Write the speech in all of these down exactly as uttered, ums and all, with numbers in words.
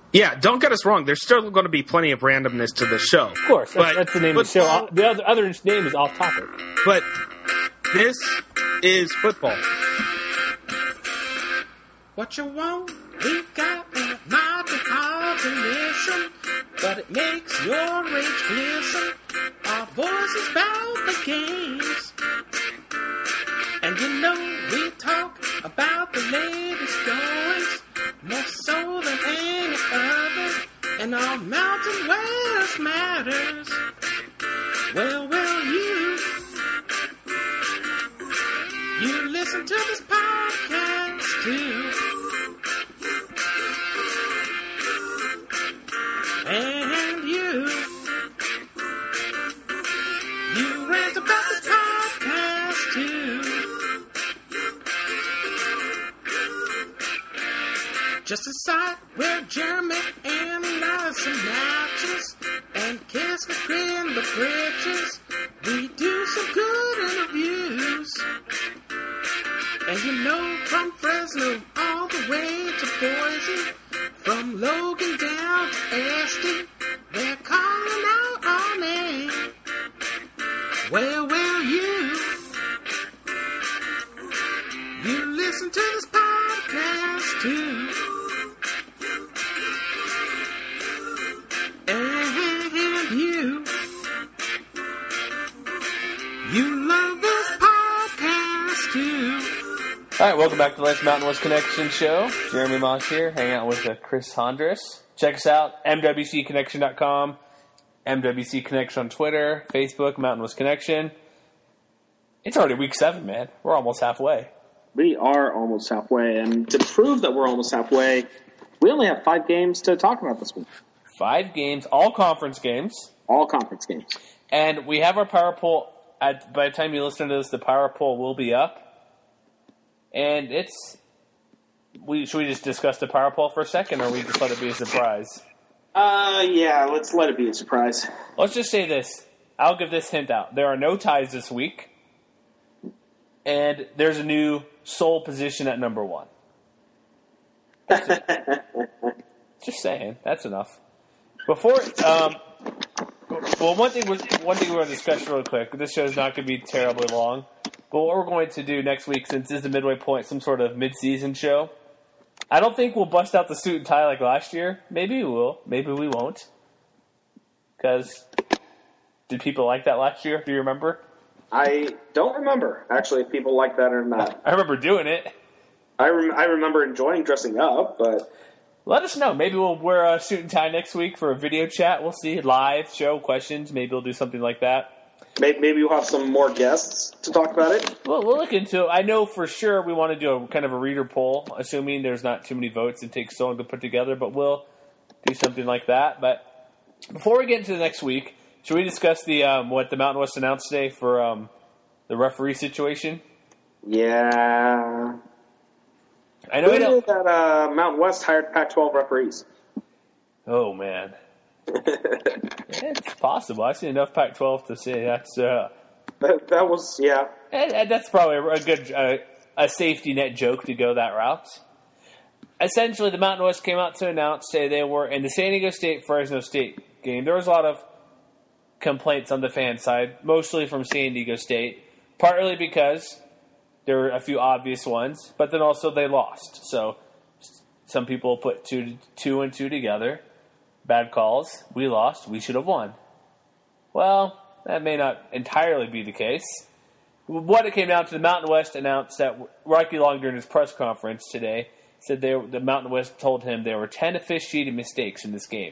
Yeah, don't get us wrong. There's still going to be plenty of randomness to the show. Of course, that's, but, that's the name but, of the show. The other, other name is Off Topic. But this is football. What you want, we got a mighty hard to listen, but it makes your rage glisten. Our voices about the games, and you know we talk about the latest goings, more so than any other, and our Mountain West matters. Well, well, you, you listen to this podcast too. And you, you rant about this podcast too. Just a site where Jeremy analyzes some matches and Kiss will grin the bridges. We do some good interviews. And you know, from Fresno all the way to Boise, from Logan down to Aston, they're calling out our name. Well, well, you, you listen to this podcast too. And you, you love this podcast too. All right, welcome back to the Let's Mountain West Connection show. Jeremy Moss here, hanging out with uh, Chris Hondras. Check us out, M W C connection dot com, M W C Connection on Twitter, Facebook, Mountain West Connection. It's already week seven, man. We're almost halfway. We are almost halfway, and to prove that we're almost halfway, we only have five games to talk about this week. Five games, all conference games. All conference games. And we have our power poll. At, by the time you listen to this, the power poll will be up. And it's, we should we just discuss the power poll for a second, or we just let it be a surprise? Uh, yeah, let's let it be a surprise. Let's just say this. I'll give this hint out. There are no ties this week, and there's a new sole position at number one. Just saying. That's enough. Before, um, well, one thing was one thing we're going to discuss real quick. This show is not going to be terribly long. But what we're going to do next week, since this is the midway point, some sort of mid-season show, I don't think we'll bust out the suit and tie like last year. Maybe we will. Maybe we won't. Because did people like that last year? Do you remember? I don't remember, actually, if people like that or not. I remember doing it. I, rem- I remember enjoying dressing up, but... Let us know. Maybe we'll wear a suit and tie next week for a video chat. We'll see. Live show, questions. Maybe we'll do something like that. Maybe we'll have some more guests to talk about it. Well, we'll look into it. I know for sure we want to do a kind of a reader poll, assuming there's not too many votes. It takes so long to put together, but we'll do something like that. But before we get into the next week, should we discuss the um, what the Mountain West announced today for um, the referee situation? Yeah. I know Who we knew don't... that uh, Mountain West hired Pac twelve referees? Oh, man. It's possible. I've seen enough Pac twelve to say that's uh, that, that was yeah. And, and that's probably a good uh, a safety net joke to go that route. Essentially, the Mountain West came out to announce say they were in the San Diego State Fresno State game. There was a lot of complaints on the fan side, mostly from San Diego State, partly because there were a few obvious ones, but then also they lost. So some people put two two and two together. Bad calls. We lost. We should have won. Well, that may not entirely be the case. What it came down to, the Mountain West announced that Rocky Long during his press conference today said they, the Mountain West told him there were ten officiating mistakes in this game.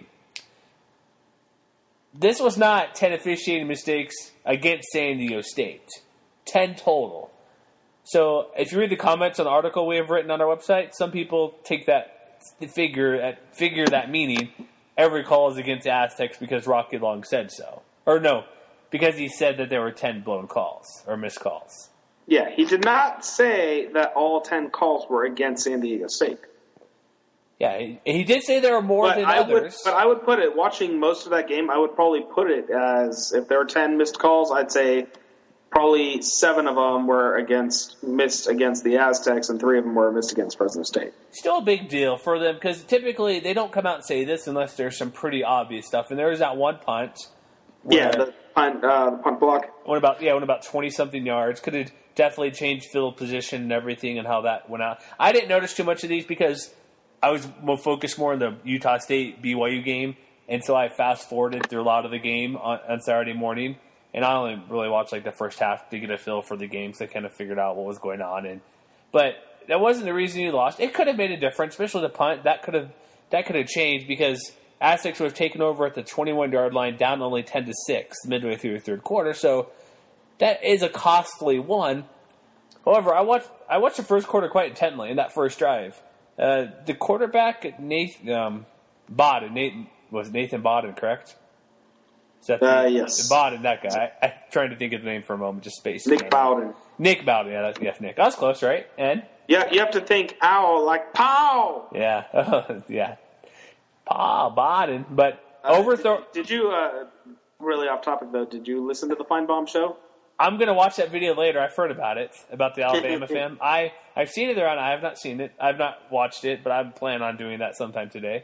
This was not ten officiating mistakes against San Diego State. ten total. So if you read the comments on the article we have written on our website, some people take that figure, figure that meaning every call is against the Aztecs because Rocky Long said so. Or no, because he said that there were ten blown calls or missed calls. Yeah, he did not say that all ten calls were against San Diego State. Yeah, he, he did say there were more but than I others. Would, but I would put it, watching most of that game, I would probably put it as, if there were ten missed calls, I'd say probably seven of them were against missed against the Aztecs, and three of them were missed against Fresno State. Still a big deal for them because typically they don't come out and say this unless there's some pretty obvious stuff. And there was that one punt. Yeah, the punt, uh, the punt block. Went about yeah, went about twenty something yards. Could have definitely changed field position and everything and how that went out. I didn't notice too much of these because I was more focused more on the Utah State B Y U game, and so I fast forwarded through a lot of the game on, on Saturday morning. And I only really watched like the first half to get a feel for the game, so I kind of figured out what was going on. And but that wasn't the reason you lost. It could have made a difference, especially the punt. That could have that could have changed because Aztecs would have taken over at the twenty-one yard line, down only ten to six midway through the third quarter. So that is a costly one. However, I watched I watched the first quarter quite intently in that first drive. Uh, the quarterback Nathan um, Bodden, Nathan was it Nathan Bodden, correct? Is that the, uh, yes. Bodden, that guy. I, I'm trying to think of the name for a moment, just space. Nick Bowden. Nick Bowden, yeah, that's, yes, Nick. I was close, right? And yeah, you have to think owl like pow. Yeah, yeah, Paul Bodden, but uh, overthrow. Did, did you uh, really off topic though? Did you listen to the Feinbaum show? I'm gonna watch that video later. I've heard about it about the Alabama fan. I I've seen it around. I have not seen it. I've not watched it, but I'm planning on doing that sometime today.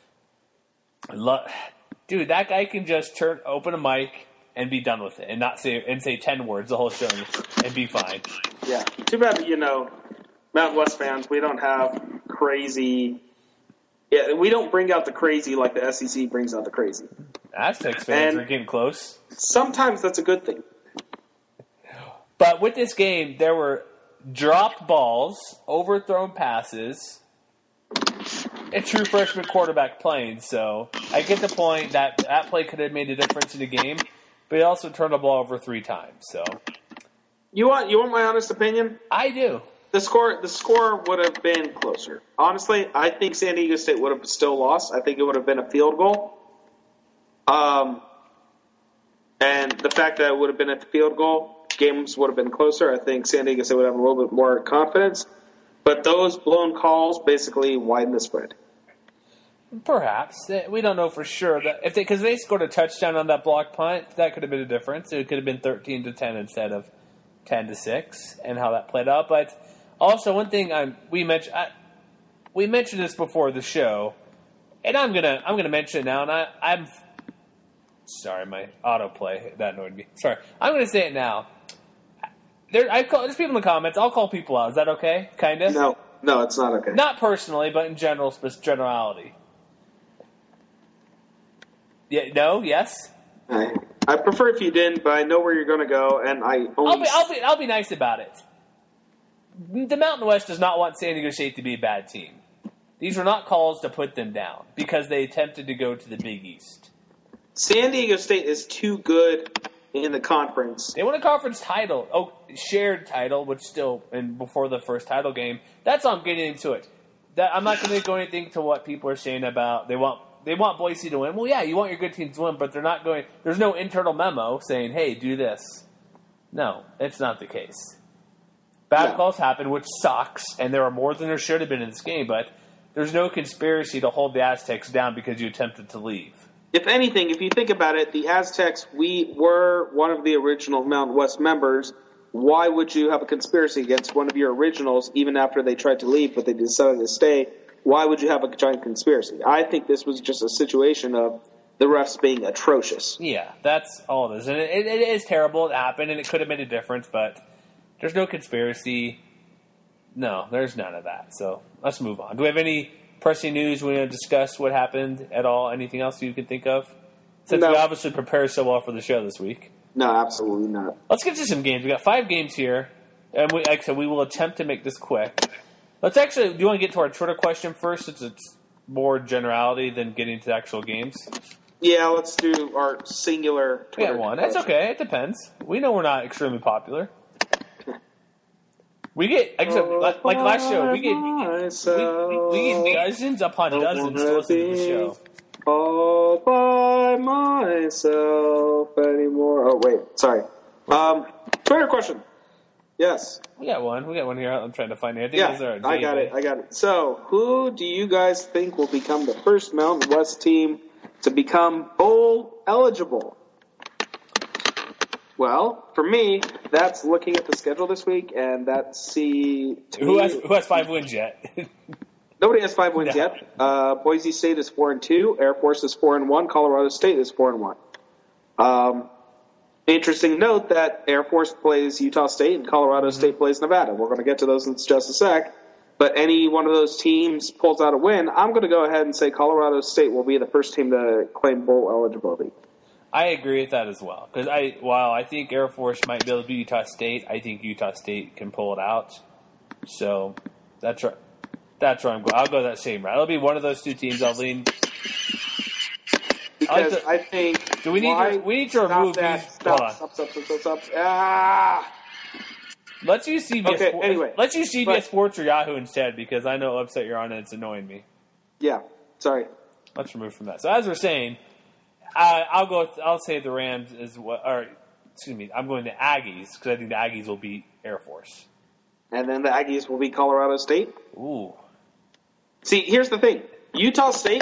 I love. Dude, that guy can just turn, open a mic, and be done with it, and not say and say ten words the whole show, and be fine. Yeah, too bad. You know, Mountain West fans, we don't have crazy. Yeah, we don't bring out the crazy like the S E C brings out the crazy. Aztecs fans and are getting close. Sometimes that's a good thing. But with this game, there were dropped balls, overthrown passes. A true freshman quarterback playing, so I get the point that that play could have made a difference in the game, but he also turned the ball over three times. So, you want you want my honest opinion? I do. The score the score would have been closer. Honestly, I think San Diego State would have still lost. I think it would have been a field goal. Um, and the fact that it would have been at the field goal, games would have been closer. I think San Diego State would have a little bit more confidence. But those blown calls basically widen the spread. Perhaps. We don't know for sure. That if they because they scored a touchdown on that block punt, that could have been a difference. It could have been thirteen to ten instead of ten to six, and how that played out. But also, one thing I'm, we mentioned I, we mentioned this before the show, and I'm gonna I'm gonna mention it now. And I, I'm sorry, my autoplay that annoyed me. Sorry, I'm gonna say it now. There, I call, there's people in the comments. I'll call people out. Is that okay? Kind of? No, no, it's not okay. Not personally, but in general, generality. Yeah. No. Yes. I, I prefer if you didn't, but I know where you're going to go, and I only. I'll be. I'll be. I'll be nice about it. The Mountain West does not want San Diego State to be a bad team. These were not calls to put them down because they attempted to go to the Big East. San Diego State is too good in the conference. They won a conference title, oh, shared title, which still, and before the first title game. That's all I'm getting into it. That I'm not going to go anything to what people are saying about they want they want Boise to win. Well, yeah, you want your good teams to win, but they're not going. There's no internal memo saying, "Hey, do this." No, it's not the case. Bad no. calls happen, which sucks, and there are more than there should have been in this game. But there's no conspiracy to hold the Aztecs down because you attempted to leave. If anything, if you think about it, the Aztecs, we were one of the original Mountain West members. Why would you have a conspiracy against one of your originals even after they tried to leave but they decided to stay? Why would you have a giant conspiracy? I think this was just a situation of the refs being atrocious. Yeah, that's all it is. And it, it, it is terrible. It happened, and it could have made a difference, but there's no conspiracy. No, there's none of that. So let's move on. Do we have any pressing news we want to discuss what happened at all? Anything else you can think of? Since no. we obviously prepared so well for the show this week. No, absolutely not. Let's get to some games. We got five games here, and we, like I said, we will attempt to make this quick. Let's actually, do you want to get to our Twitter question first, since it's more generality than getting to the actual games? Yeah, let's do our singular Twitter We got one. That's okay. It depends. We know we're not extremely popular. We get, like, so, like, like last show, we get we, we, we get dozens upon dozens to listen to the show. All by myself anymore. Oh, wait. Sorry. Um, Twitter question. Yes. We got one. We got one here. I'm trying to find it. I think Yeah, those are I got it. I got it. So, who do you guys think will become the first Mountain West team to become bowl eligible? Well, for me, that's looking at the schedule this week, and that's see to Who me, has who has five wins yet? nobody has five wins No. yet. Uh, Boise State is four and two. Air Force is four and one. Colorado State is four and one. Um, interesting note that Air Force plays Utah State and Colorado Mm-hmm. State plays Nevada. We're going to get to those in just a sec. But any one of those teams pulls out a win, I'm going to go ahead and say Colorado State will be the first team to claim bowl eligibility. I agree with that as well. Because I, while I think Air Force might be able to beat Utah State, I think Utah State can pull it out. So that's right. That's where I'm going. I'll go that same route. It'll be one of those two teams. I'll lean. Because I, like to, I think do we need why- to? We need to stop remove that. these. Stop, Hold on. stop, stop, stop, stop, stop. Ah! Let's use C B S. Okay, Sport- anyway. let's use C B S But- Sports or Yahoo instead because I know what website you're on and it's annoying me. Yeah, sorry. Let's remove from that. So as we're saying, I, I'll go. With, I'll say the Rams is what. Or excuse me, I'm going to Aggies because I think the Aggies will beat Air Force. And then the Aggies will be Colorado State. Ooh, See, here's the thing. Utah State,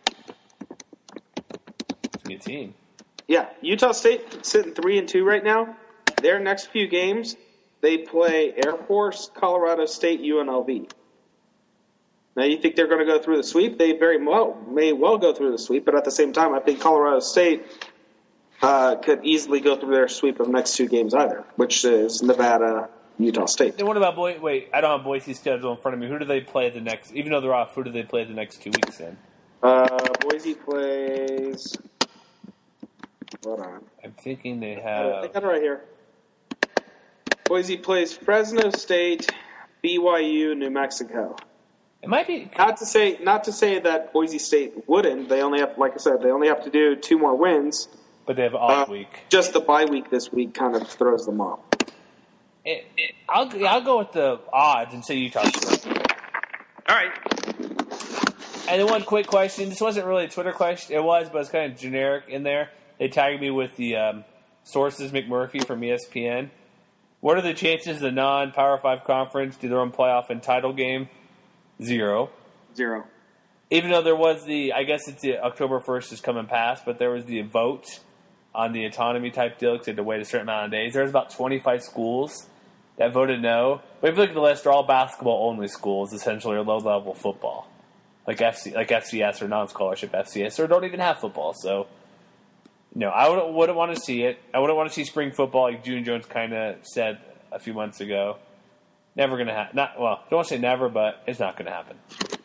it's a good team. yeah, Utah State sitting three and two right now. Their next few games, they play Air Force, Colorado State, U N L V. Now, you think they're going to go through the sweep? They very well may well go through the sweep, but at the same time, I think Colorado State uh, could easily go through their sweep of the next two games either, which is Nevada, Utah State. Then what about Boise? Wait, I don't have Boise's schedule in front of me. Who do they play the next? Even though they're off, who do they play the next two weeks in? Uh, Boise plays. Hold on. I'm thinking they I have. got it right here. Boise plays Fresno State, B Y U, New Mexico. It might be. Not to say, not to say that Boise State wouldn't. They only have, like I said, they only have to do two more wins. But they have an off Uh, week. Just the bye week this week kind of throws them off. It, it, I'll I'll go with the odds and say Utah State. All right. And then one quick question. This wasn't really a Twitter question. It was, but it's kind of generic in there. They tagged me with the um, sources McMurphy from E S P N. What are the chances the non-Power five conference do their own playoff and title game? Zero. Zero. Even though there was the, I guess it's the October first is coming past, but there was the vote on the autonomy type deal because they had to wait a certain amount of days. There was about twenty-five schools that voted no. But if you look at the list, they're all basketball only schools, essentially, or low level football, like F C, like F C S or non-scholarship F C S, or don't even have football. So, no, I wouldn't, wouldn't want to see it. I wouldn't want to see spring football, like June Jones kind of said a few months ago. Never going to happen. Not well. Don't want to say never, but it's not going to happen.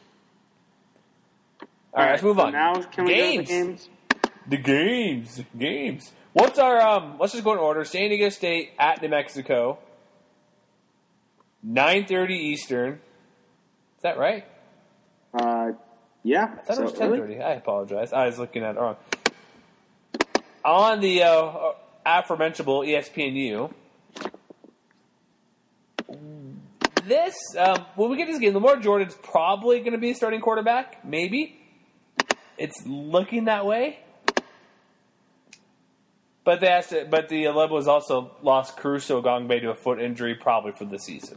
All right, let's move so on. Now, can we games. go to the games? The games, games. What's our um? Let's just go in order. San Diego State at New Mexico. Nine thirty Eastern. Is that right? Uh, yeah. I thought so it was ten thirty. early? I apologize. I was looking at it wrong. On the uh, aforementionable E S P N U. This um, when we get this game, Lamar Jordan's probably going to be a starting quarterback. Maybe it's looking that way. But they asked it, but the Lobos also lost Caruso Gongbe to a foot injury, probably for the season.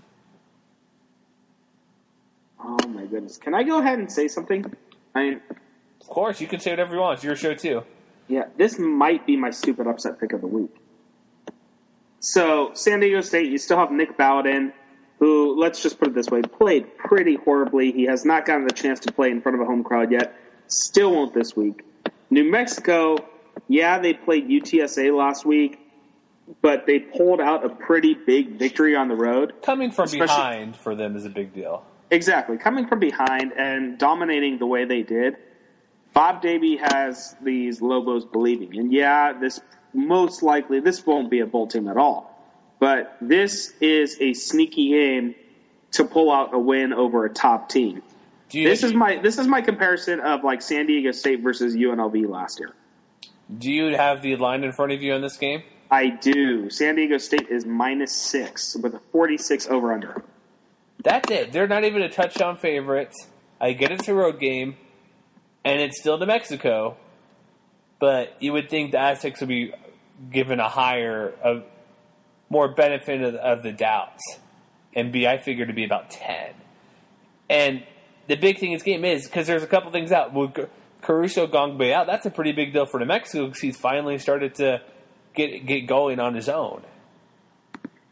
Oh my goodness! Can I go ahead and say something? I mean, Of course, you can say whatever you want. It's your show too. yeah, this might be my stupid upset pick of the week. So, San Diego State, you still have Nick Bowden, who, let's just put it this way, played pretty horribly. He has not gotten the chance to play in front of a home crowd yet. Still won't this week. New Mexico, yeah, they played U T S A last week, but they pulled out a pretty big victory on the road. Coming from Especially- behind for them is a big deal. Exactly. Coming from behind and dominating the way they did, Bob Davie has these Lobos believing. And yeah, this most likely, this won't be a bowl team at all. But this is a sneaky game to pull out a win over a top team. Do you, This is my this is my comparison of like San Diego State versus U N L V last year. do you have the line in front of you on this game? I do. San Diego State is minus six with a forty-six over-under. That's it. They're not even a touchdown favorite. I get it's a road game, and it's still New Mexico, but you would think the Aztecs would be given a higher, a more benefit of, of the doubt. And B, I figured to be about ten. And the big thing in this game is, because there's a couple things out. With Caruso Gongbe out, that's a pretty big deal for New Mexico because he's finally started to get get going on his own.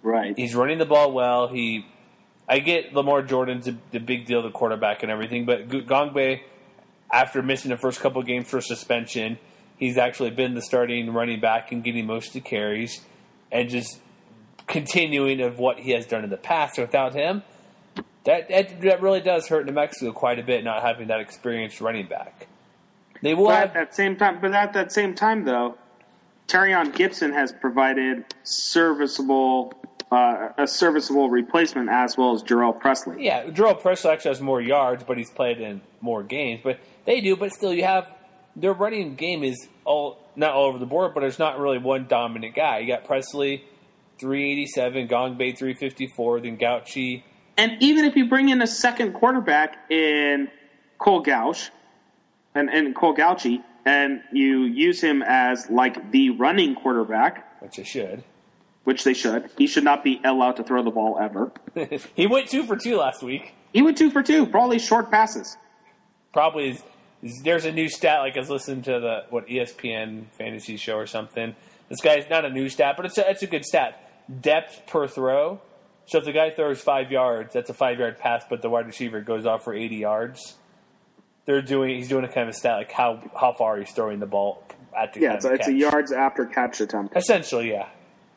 Right. He's running the ball well. He, I get Lamar Jordan's a, the big deal, the quarterback and everything, but Ngongbe, after missing the first couple of games for suspension, he's actually been the starting running back and getting most of the carries and just continuing of what he has done in the past. So without him, that, that that really does hurt New Mexico quite a bit, not having that experienced running back. They will but have, at that same time, but at that same time, though, Terrion Gibson has provided serviceable uh, a serviceable replacement as well as Jarrell Presley. Yeah, Jarrell Presley actually has more yards, but he's played in more games. But they do, but still, you have their running game is all not all over the board, but there's not really one dominant guy. You got Presley, three eighty-seven, Ngongbe, three fifty-four, then Gauchi. And even if you bring in a second quarterback in Cole Gauch and, and Cole Gauchi, and you use him as like the running quarterback, Which they should. which they should, he should not be allowed to throw the ball ever. He went two for two last week. He went two for two, probably short passes. Probably is, is- there's a new stat, like I was listening to the what E S P N fantasy show or something. This guy's not a new stat, but it's a, it's a good stat. Depth per throw. So if the guy throws five yards, that's a five-yard pass, but the wide receiver goes off for eighty yards. They're doing. He's doing a kind of stat like how how far he's throwing the ball at the Yeah, kind it's, of a, it's a catch. yards after catch attempt. Essentially, yeah.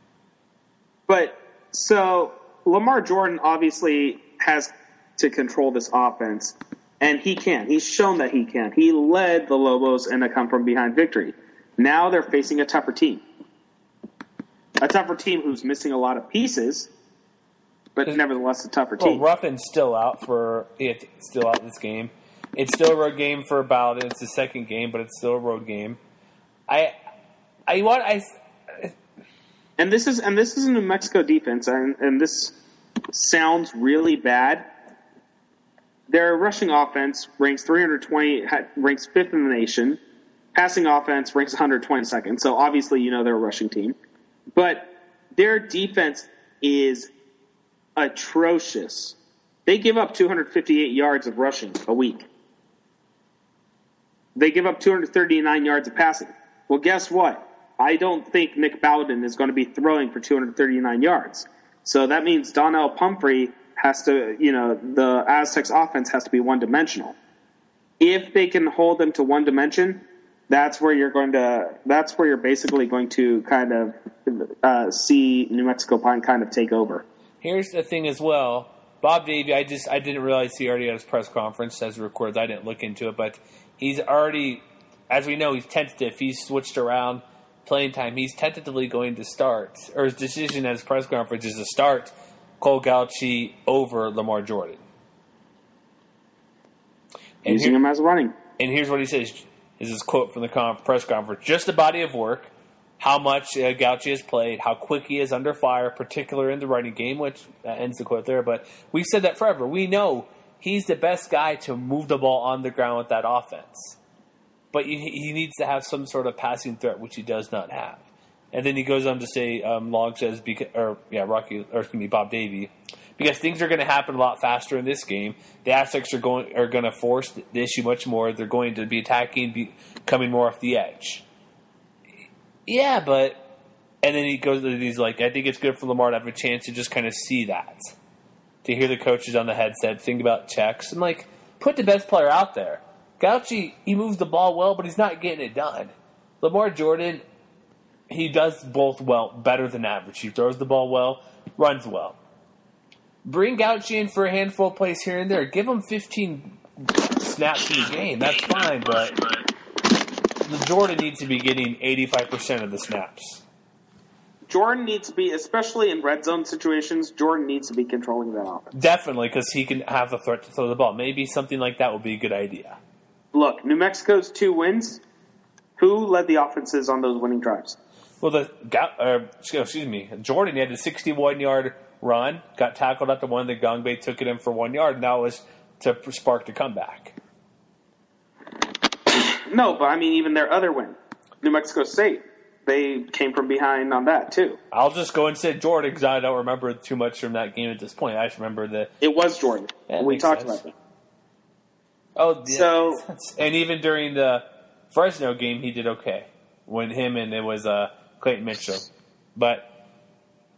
But so Lamar Jordan obviously has to control this offense, and he can. He's shown that he can. He led the Lobos in a come from behind victory. Now they're facing a tougher team, a tougher team who's missing a lot of pieces, but nevertheless a tougher Well, team. Ruffin's still out for it's still out this game. It's still a road game for Bowden. It's the second game, but it's still a road game. I, I want I. And this is and this is a New Mexico defense, and, and this sounds really bad. Their rushing offense ranks three hundred twenty, ranks fifth in the nation. Passing offense ranks one hundred twenty-second. So obviously, you know they're a rushing team, but their defense is atrocious. They give up two hundred fifty-eight yards of rushing a week. They give up two hundred thirty-nine yards of passing. Well, guess what? I don't think Nick Bowden is going to be throwing for two hundred thirty-nine yards. So that means Donnell Pumphrey has to, you know, the Aztecs offense has to be one-dimensional. If they can hold them to one dimension, that's where you're going to, that's where you're basically going to kind of uh, see New Mexico Pine kind of take over. Here's the thing as well. Bob Davie, I just I didn't realize he already had his press conference as records. I didn't look into it, but he's already, as we know, he's tentative. He's switched around playing time. He's tentatively going to start, or his decision at his press conference is to start Cole Gauchi over Lamar Jordan. And Using here- him as running. And here's what he says. This is a quote from the conf- press conference. Just the body of work, how much uh, Gauchi has played, how quick he is under fire, particularly in the running game, which uh, ends the quote there. But we've said that forever. We know he's the best guy to move the ball on the ground with that offense. But he, he needs to have some sort of passing threat, which he does not have. And then he goes on to say, um, Long says, beca- or yeah, Rocky, or excuse me, Bob Davie, because things are going to happen a lot faster in this game. The Aztecs are going are going to force the issue much more. They're going to be attacking, be coming more off the edge. Yeah, but and then he goes, he's like, I think it's good for Lamar to have a chance to just kind of see that, to hear the coaches on the headset think about checks and like put the best player out there. Gauchi, he moves the ball well, but he's not getting it done. Lamar Jordan, he does both well, better than average. He throws the ball well, runs well. Bring Gauchi in for a handful of plays here and there. Give him fifteen snaps in the game. That's fine, but the Jordan needs to be getting eighty-five percent of the snaps. Jordan needs to be, especially in red zone situations, Jordan needs to be controlling that offense. Definitely, because he can have the threat to throw the ball. Maybe something like that would be a good idea. Look, New Mexico's two wins. Who led the offenses on those winning drives? Well, the uh, excuse me, Jordan he had a sixty-one-yard run, got tackled at the one that Ngongbe took it in for one yard, and that was to spark the comeback. No, but I mean, even their other win, New Mexico State, they came from behind on that too. I'll just go and say Jordan because I don't remember too much from that game at this point. I just remember the It was Jordan. Yeah, we makes talked sense. about that. oh yeah. So- and even during the Fresno game, he did okay when him and it was uh, Clayton Mitchell, but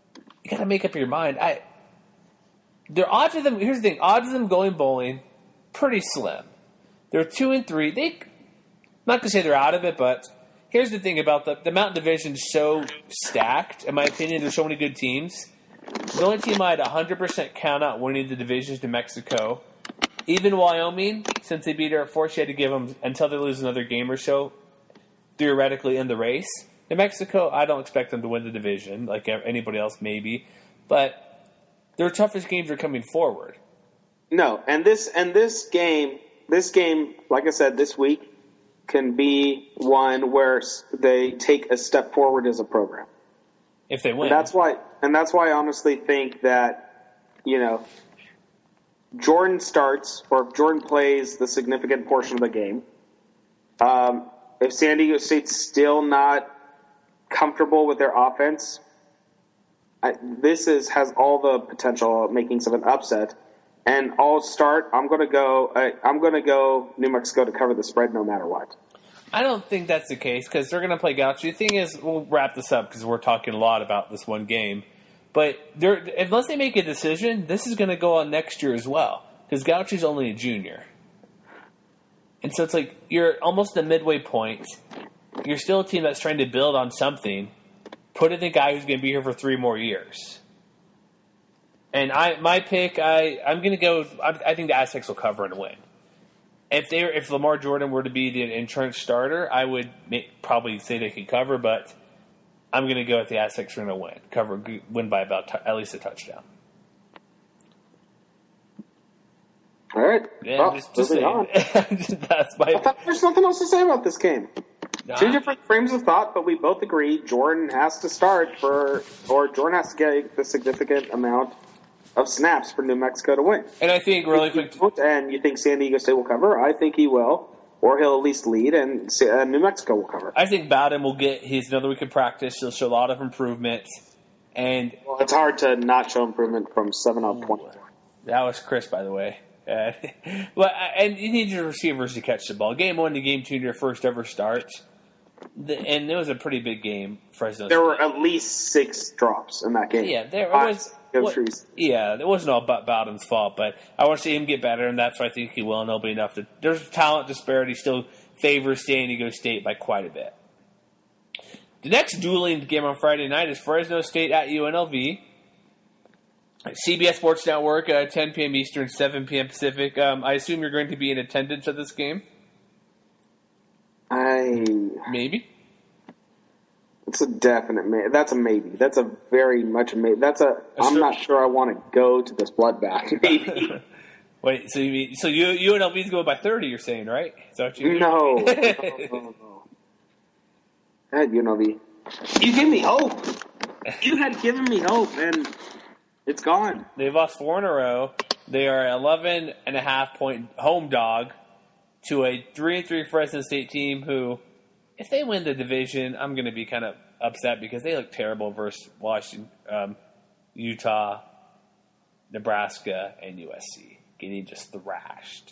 you got to make up your mind. I, their odds of them. Here's the thing: odds of them going bowling, pretty slim. They're two and three. They, I'm not gonna say they're out of it, but here's the thing about the the Mountain Division is so stacked. In my opinion, there's so many good teams. The only team I had one hundred percent count out winning the division is New Mexico. Even Wyoming, since they beat Air Force, you had to give them until they lose another game or so, theoretically in the race. New Mexico, I don't expect them to win the division, like anybody else maybe, but their toughest games are coming forward. No, and this and this game, this game, like I said, this week can be one where they take a step forward as a program. If they win, and that's why, and that's why I honestly think that, you know, Jordan starts, or if Jordan plays the significant portion of the game. Um, if San Diego State's still not comfortable with their offense, I, this is has all the potential of making some an upset. And I'll start. I'm going to go. I, I'm going to go New Mexico to cover the spread, no matter what. I don't think that's the case because they're going to play Gaucho. The thing is, we'll wrap this up because we're talking a lot about this one game. But unless they make a decision, this is going to go on next year as well because Gaucho's only a junior. And so it's like you're almost the midway point. You're still a team that's trying to build on something. Put in the guy who's going to be here for three more years. And I, my pick, I, I'm going to go. I, I think the Aztecs will cover and win. If they, if Lamar Jordan were to be the entrenched starter, I would make, probably say they could cover. But I'm going to go with the Aztecs are going to win, cover, win by about t- at least a touchdown. All right. Yeah, well, just, just saying. That's my. I thought there's nothing else to say about this game. Nah. Two different frames of thought, but we both agree Jordan has to start for, or Jordan has to get the significant amount of snaps for New Mexico to win. And I think really quick, and you think San Diego State will cover? I think he will, or he'll at least lead, and uh, New Mexico will cover. I think Bowden will get his another week of practice. He'll show a lot of improvement, and well, it's hard to not show improvement from seven out of twenty. That was Chris, by the way. Uh, but and you need your receivers to catch the ball. Game one to game two, your first ever start, the, and it was a pretty big game. Fresno. There State. were at least six drops in that game. Yeah, there was. What, trees. Yeah, it wasn't all Bowden's fault, but I want to see him get better, and that's what I think he will, and it'll be enough. To, there's talent disparity still favors San Diego State by quite a bit. The next dueling game on Friday night is Fresno State at U N L V. C B S Sports Network, uh, ten p.m. Eastern, seven p.m. Pacific. Um, I assume you're going to be in attendance at this game? I... Maybe? It's a definite maybe. That's a maybe. That's a very much a maybe. That's a. I'm sure. not sure I want to go to this bloodbath. Maybe. Wait, so you mean, so you U N L V's going by thirty? You're saying, right? Is that what you mean? No, no, no, no. God, U N L V. You gave me hope. You had given me hope, and it's gone. They've lost four in a row. They are eleven and a half point home dog to a three and three Fresno State team who. If they win the division, I'm going to be kind of upset because they look terrible versus Washington, um, Utah, Nebraska, and U S C. Getting just thrashed.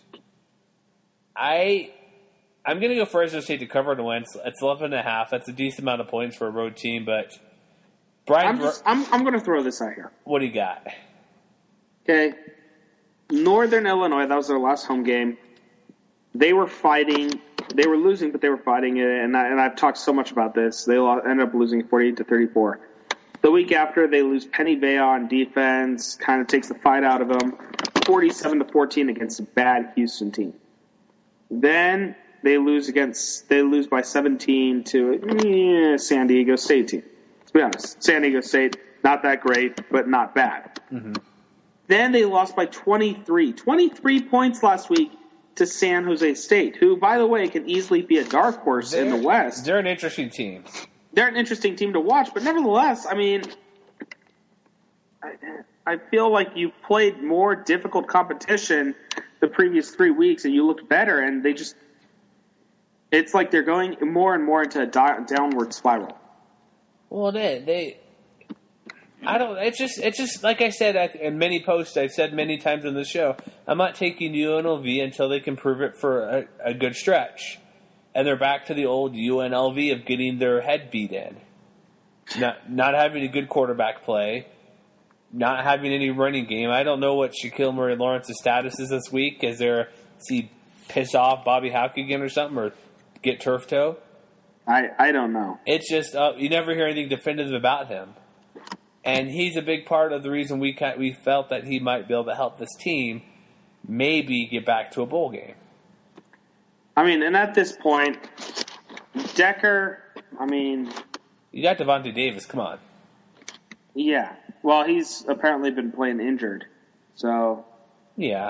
I, I'm going to go Fresno State to cover and win. It's eleven and a half. That's a decent amount of points for a road team, but Brian, I'm just, I'm, I'm going to throw this out here. What do you got? Okay, Northern Illinois. That was their last home game. They were fighting. They were losing, but they were fighting it, and, I, and I've talked so much about this. They ended up losing forty-eight to thirty-four. The week after, they lose Penny Vea on defense, kind of takes the fight out of them, forty-seven to fourteen against a bad Houston team. Then they lose against they lose by seventeen to eh, San Diego State team. Let's be honest, San Diego State not that great, but not bad. Mm-hmm. Then they lost by twenty-three, twenty-three points last week. To San Jose State, who, by the way, can easily be a dark horse they're, in the West. They're an interesting team. They're an interesting team to watch, but nevertheless, I mean, I, I feel like you played more difficult competition the previous three weeks, and you looked better, and they just – it's like they're going more and more into a di- downward spiral. Well, they they – I don't. It's just. It's just like I said I, in many posts. I've said many times on the show. I'm not taking U N L V until they can prove it for a, a good stretch, and they're back to the old U N L V of getting their head beat in, not not having a good quarterback play, not having any running game. I don't know what Shaquille Murray Lawrence's status is this week. Is there is he piss off Bobby Hauck again or something, or get turf toe? I, I don't know. It's just uh, you never hear anything definitive about him, and he's a big part of the reason we we felt that he might be able to help this team maybe get back to a bowl game. I mean, and at this point, Decker, I mean, you got Devontae Davis. Come on. Yeah. Well, he's apparently been playing injured, so. Yeah.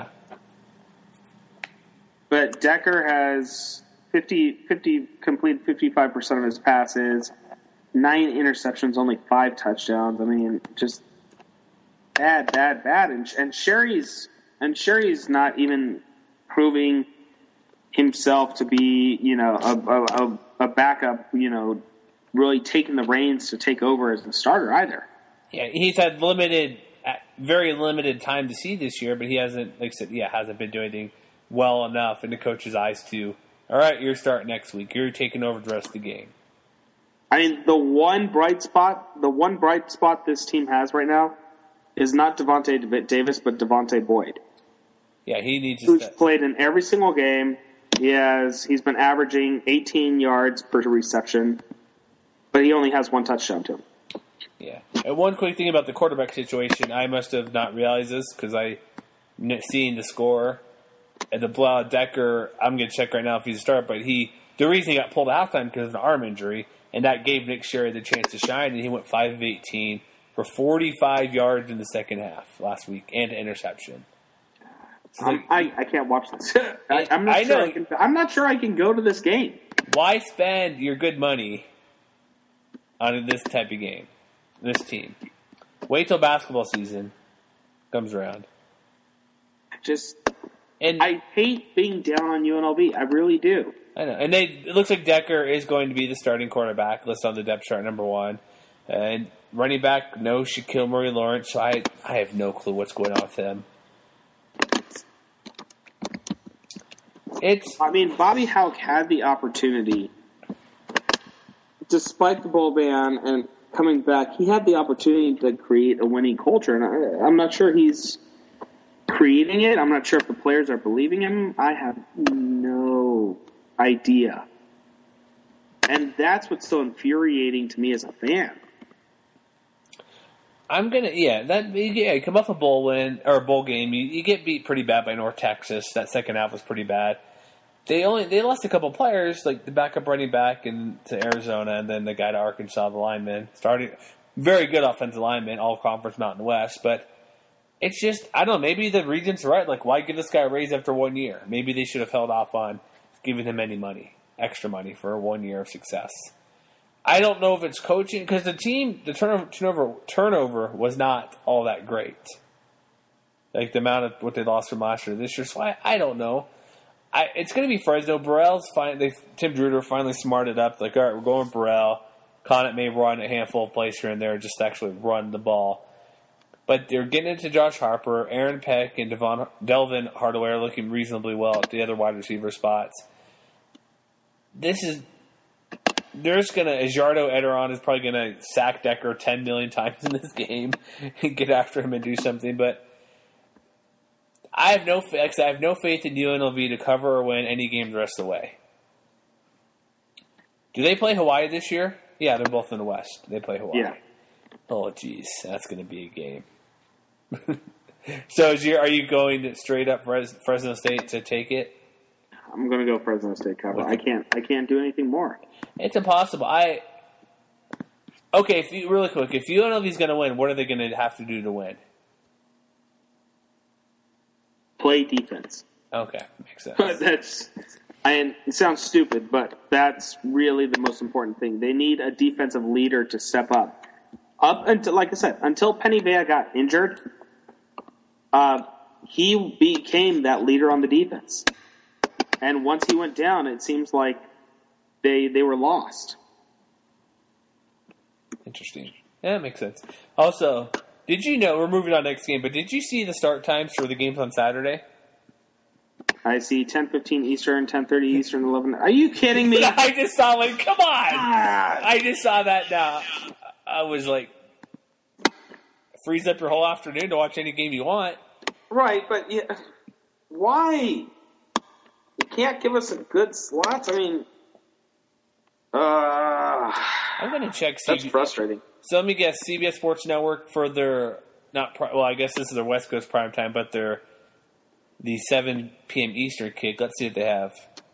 But Decker has fifty, fifty completed fifty-five percent of his passes, nine interceptions, only five touchdowns. I mean, just bad, bad, bad. And and Sherry's and Sherry's not even proving himself to be, you know, a a, a backup. You know, really taking the reins to take over as the starter either. Yeah, he's had limited, very limited time to see this year, but he hasn't, like I said, yeah, hasn't been doing anything well enough in the coach's eyes to, all right, you're starting next week. You're taking over the rest of the game. I mean, the one bright spot, the one bright spot this team has right now is not Devontae Davis, but Devontae Boyd. Yeah, he needs to Who's step. played in every single game. He has, he's been averaging eighteen yards per reception, but he only has one touchdown to him. Yeah. And one quick thing about the quarterback situation, I must have not realized this because I seen the score. And the blowout Decker, I'm going to check right now if he's a start, but he the reason he got pulled at halftime because of an arm injury, and that gave Nick Sherry the chance to shine, and he went five of eighteen for forty-five yards in the second half last week and an interception. So um, I, I can't watch this. I, I'm not I sure know. I can, I'm not sure I can go to this game. Why spend your good money on this type of game? This team. Wait till basketball season comes around. Just, and I hate being down on U N L V. I really do. I know. And they, it looks like Decker is going to be the starting quarterback, listed on the depth chart, number one. And running back, no Shaquille Murray Lawrence. So I, I have no clue what's going on with him. It's. I mean, Bobby Hauck had the opportunity, despite the bowl ban and coming back, he had the opportunity to create a winning culture, and I, I'm not sure he's creating it. I'm not sure if the players are believing him. I have no idea. And that's what's so infuriating to me as a fan. I'm gonna, yeah, that yeah. You come off a bowl win or a bowl game, you, you get beat pretty bad by North Texas. That second half was pretty bad. They only they lost a couple players, like the backup running back and to Arizona, and then the guy to Arkansas, the lineman, starting very good offensive lineman, all conference Mountain West. But it's just I don't know. Maybe the regent's right. Like, why give this guy a raise after one year? Maybe they should have held off on giving him any money, extra money for one year of success. I don't know if it's coaching because the team, the turnover, turnover turnover was not all that great. Like the amount of what they lost from last year to this year. So I, I don't know. I, it's going to be Fresno. Burrell's fine. They, Tim Druder finally smarted up. Like, all right, we're going Burrell. Conant may run a handful of plays here and there, just to actually run the ball. But they're getting into Josh Harper, Aaron Peck, and Devon, Delvin Hardaway are looking reasonably well at the other wide receiver spots. This is there's gonna Ejardo Ederon is probably gonna sack Decker ten million times in this game and get after him and do something, but. I have no I have no faith in U N L V to cover or win any game the rest of the way. Do they play Hawaii this year? Yeah, they're both in the West. They play Hawaii. Yeah. Oh, jeez, that's going to be a game. So, is you, are you going to straight up Fres, Fresno State to take it? I'm going to go Fresno State cover. I can't. I can't do anything more. It's impossible. I okay. If you really quick, if U N L V is going to win, what are they going to have to do to win? Play defense. Okay, makes sense. that's, and it sounds stupid, but that's really the most important thing. They need a defensive leader to step up. Up until, like I said, until Penny Vea got injured, uh, he became that leader on the defense. And once he went down, it seems like they they were lost. Interesting. Yeah, that makes sense. Also. Did you know, we're moving on next game, but did you see the start times for the games on Saturday? I see ten fifteen Eastern, ten thirty Eastern, eleven. Are you kidding me? I just saw, like, come on! I just saw that now. I was like, frees up your whole afternoon to watch any game you want. Right, but yeah, why? You can't give us a good slots? I mean, uh, I'm going to check. That's C B- frustrating. So let me guess, C B S Sports Network for their, not pri- well, I guess this is their West Coast prime time, but their the seven p.m. Eastern kick. Let's see what they have.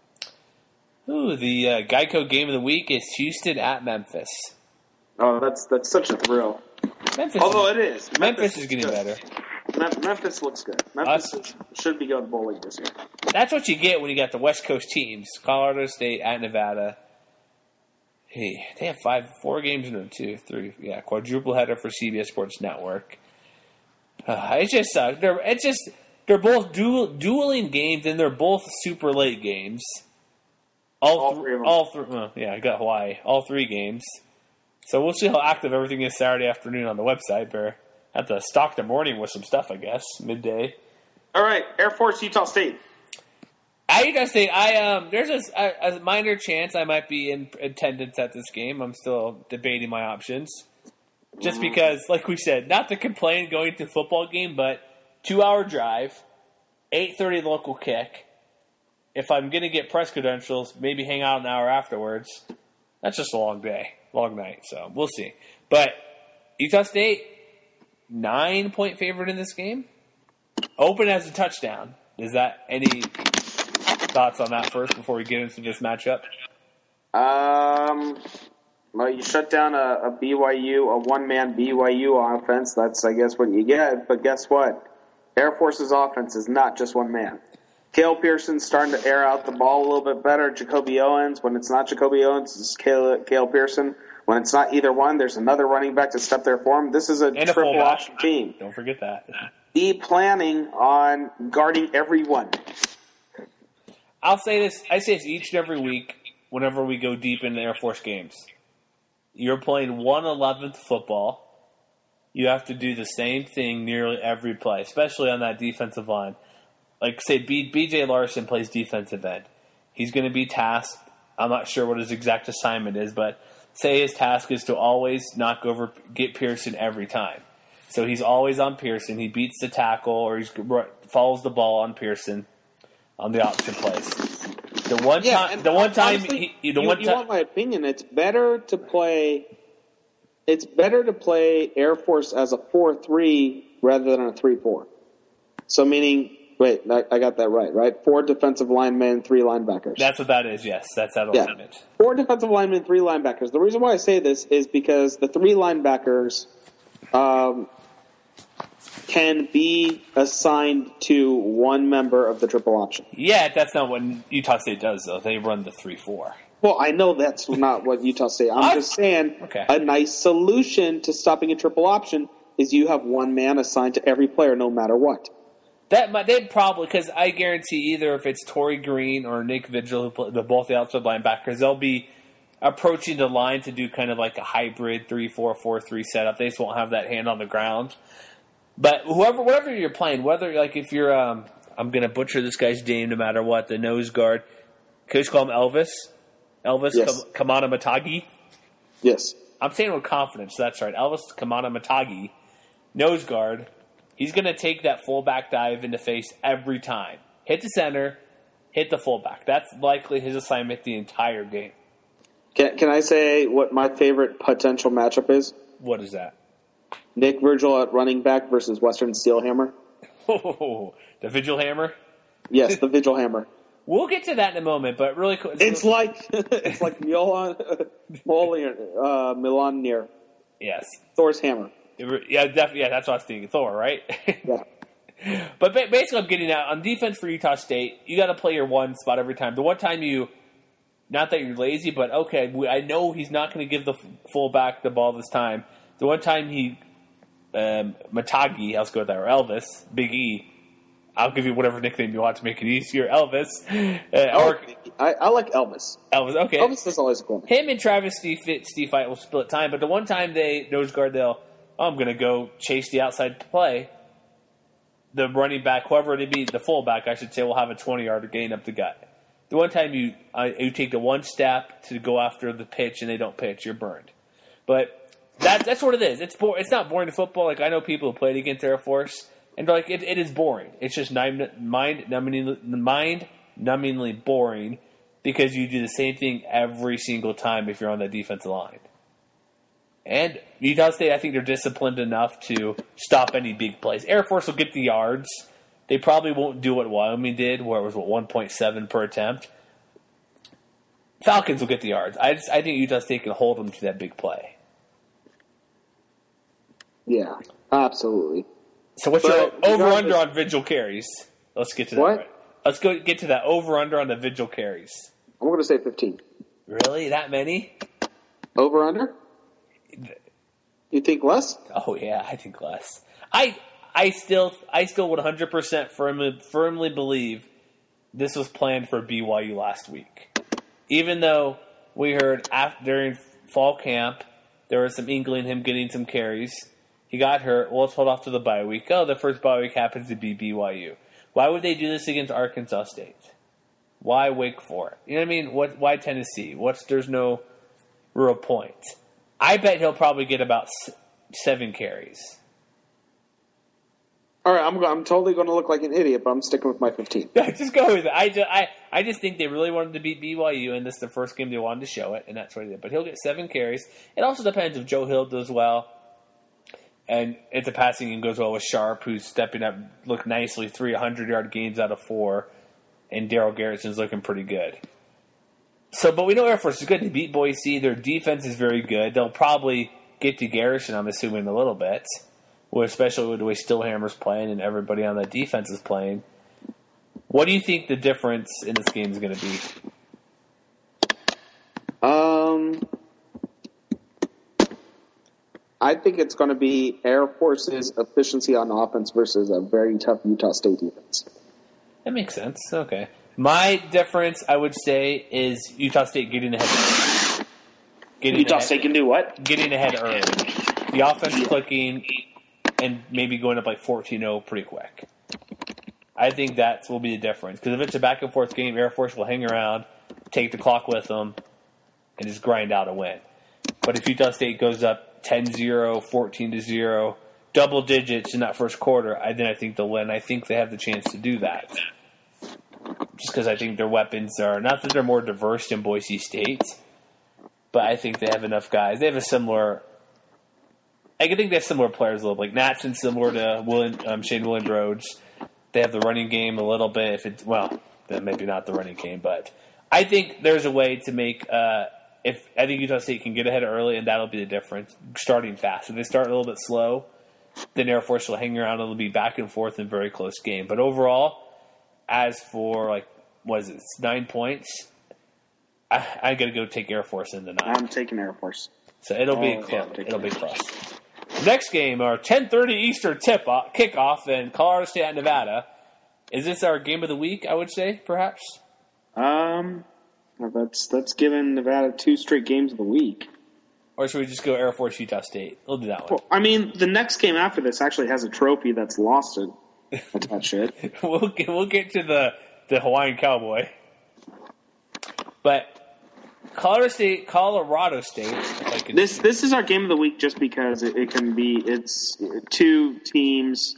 Ooh, the uh, Geico game of the week is Houston at Memphis. Oh, that's that's such a thrill. Memphis Although is, it is. Memphis, Memphis is getting good. better. Mem- Memphis looks good. Memphis Us- should be going bowling this year. That's what you get when you got the West Coast teams. Colorado State at Nevada. Hey, they have five, four games in a two, three, yeah, quadruple header for C B S Sports Network. Uh, it just sucks. They're, it's just they're both dual, dueling games, and they're both super late games. All, All th- three of them. All three. Well, yeah, I got Hawaii. All three games. So we'll see how active everything is Saturday afternoon on the website. We're at the Stockton morning with some stuff, I guess, midday. All right, Air Force, Utah State. At Utah State, I um, there's a, a, a minor chance I might be in attendance at this game. I'm still debating my options, just because, like we said, not to complain going to a football game, but two hour drive, eight thirty local kick. If I'm gonna get press credentials, maybe hang out an hour afterwards. That's just a long day, long night. So we'll see. But Utah State, nine point favorite in this game. Open as a touchdown. Is that any thoughts on that first before we get into this matchup? Um, well, you shut down a, a B Y U, a one-man B Y U offense. That's, I guess, what you get. But guess what? Air Force's offense is not just one man. Cale Pearson's starting to air out the ball a little bit better. Jacoby Owens. When it's not Jacoby Owens, it's Cale, Cale Pearson. When it's not either one, there's another running back to step there for him. This is a And a triple fullback. option team. Don't forget that. Be planning on guarding everyone. I'll say this. I say this each and every week whenever we go deep into Air Force games. You're playing one eleventh football. You have to do the same thing nearly every play, especially on that defensive line. Like, say, B- B.J. Larson plays defensive end. He's going to be tasked. I'm not sure what his exact assignment is, but say his task is to always knock over, get Pearson every time. So he's always on Pearson. He beats the tackle or he follows the ball on Pearson on the option plays. The one Yeah, time, and the one time, honestly, he, the you, one you time. want my opinion? It's better to play. It's better to play Air Force as a four three rather than a three four. So meaning, wait, I, I got that right, right? Four defensive linemen, three linebackers. That's what that is. Yes, that's that Yeah. alignment. Four defensive linemen, three linebackers. The reason why I say this is because the three linebackers um, can be assigned to one member of the triple option. Yeah, that's not what Utah State does, though. They run the three four. Well, I know that's not what Utah State. I'm I- just saying Okay. a nice solution to stopping a triple option is you have one man assigned to every player no matter what. That might, they'd probably, because I guarantee either if it's Torrey Green or Nick Vigil, who play, the both the outside linebackers, they'll be approaching the line to do kind of like a hybrid three four, four three setup. They just won't have that hand on the ground. But whoever, whatever you're playing, whether like if you're, um, I'm going to butcher this guy's name no matter what, the nose guard. Could you call him Elvis? Elvis Yes. Kam- Kamana Matagi? Yes. I'm saying with confidence, that's right. Elvis Kamana Matagi, nose guard. He's going to take that fullback dive into face every time. Hit the center, hit the fullback. That's likely his assignment the entire game. Can, can I say what my favorite potential matchup is? What is that? Nick Virgil at running back versus Western Steelhammer. Oh, the Vigil Hammer? Yes, the Vigil Hammer. We'll get to that in a moment, but really quick. It's like it's like Milan, uh, Milan near Yes. Thor's hammer. Yeah, definitely. Yeah, that's what I was thinking. Thor, right? Yeah. But ba- basically, I'm getting out on defense for Utah State. You got to play your one spot every time. The one time you, not that you're lazy, but okay, we, I know he's not going to give the f- fullback the ball this time. The one time he, um, Matagi, I'll go with that, or Elvis, Big E. I'll give you whatever nickname you want to make it easier. Elvis, uh, or I, I like Elvis. Elvis. Okay, Elvis is always cool. him and Travis Steve Steve fight will split time. But the one time they nose guard, they'll oh, I'm going to go chase the outside play. The running back, whoever it be, the fullback, I should say, will have a twenty-yard gain up the gut. The one time you uh, you take the one step to go after the pitch and they don't pitch, you're burned. But That, that's what it is. It's bo- It's not boring to football. Like I know people who played against Air Force, and they're like, it, it is boring. It's just mind numbingly, mind numbingly boring because you do the same thing every single time if you're on the defensive line. And Utah State, I think they're disciplined enough to stop any big plays. Air Force will get the yards. They probably won't do what Wyoming did, where it was what one point seven per attempt. Falcons will get the yards. I just, I think Utah State can hold them to that big play. Yeah, absolutely. So what's But your over regardless- under on vigil carries? Let's get to that. What? Right. Let's go get to that over under on the vigil carries. I'm going to say fifteen. Really, that many? Over under? You think less? Oh yeah, I think less. I I still I still one hundred percent firmly firmly believe this was planned for B Y U last week. Even though we heard after, during fall camp there was some inkling him getting some carries. He got hurt. Well, let's hold off to the bye week. Oh, the first bye week happens to be B Y U. Why would they do this against Arkansas State? Why Wake Forest? You know what I mean? What? Why Tennessee? What's there's no real point. I bet he'll probably get about seven carries. All right, I'm I'm totally going to look like an idiot, but I'm sticking with my fifteen. Just go with it. I just, I, I just think they really wanted to beat B Y U, and this is the first game they wanted to show it, and that's what he did. But he'll get seven carries. It also depends if Joe Hill does well, and if the passing game goes well with Sharp, who's stepping up, look nicely, three hundred-yard games out of four, and Daryl Garrison's looking pretty good. So, but we know Air Force is good. They beat Boise. Their defense is very good. They'll probably get to Garrison, I'm assuming, a little bit. Well, especially with the way Stillhammer's playing and everybody on that defense is playing. What do you think the difference in this game is going to be? Um, I think it's going to be Air Force's efficiency on offense versus a very tough Utah State defense. That makes sense. Okay. My difference, I would say, is Utah State getting ahead. Getting Utah ahead, State can do what? Getting ahead early. The offense clicking and maybe going up like fourteen oh pretty quick. I think that will be the difference. Because if it's a back-and-forth game, Air Force will hang around, take the clock with them, and just grind out a win. But if Utah State goes up ten zero, fourteen to zero, double digits in that first quarter, I, then I think they'll win. I think they have the chance to do that. Just because I think their weapons are, not that they're more diverse than Boise State, but I think they have enough guys. They have a similar, I think they have similar players a little bit. Like Natson, similar to William, um, Shane Williams Rhodes. They have the running game a little bit. If it's, well, then maybe not the running game, but I think there's a way to make, uh, if I think Utah State can get ahead early, and that'll be the difference, starting fast. If they start a little bit slow, then Air Force will hang around and it'll be back and forth in a very close game. But overall, as for, like, what is it, nine points, I, I got to go take Air Force in the nine. I'm taking Air Force. So it'll be Oh, close. yeah, I'm taking It'll be Air close. Next game, our ten thirty Eastern tip off, kickoff in Colorado State at Nevada. Is this our game of the week, I would say, perhaps? Um, well, that's that's giving Nevada two straight games of the week. Or should we just go Air Force, Utah State? We'll do that one. Well, I mean, the next game after this actually has a trophy that's lost it. Attached to it. we'll get we'll get to the, the Hawaiian Cowboy. But Colorado State, Colorado State. If I can This this is our game of the week just because it, it can be it's two teams.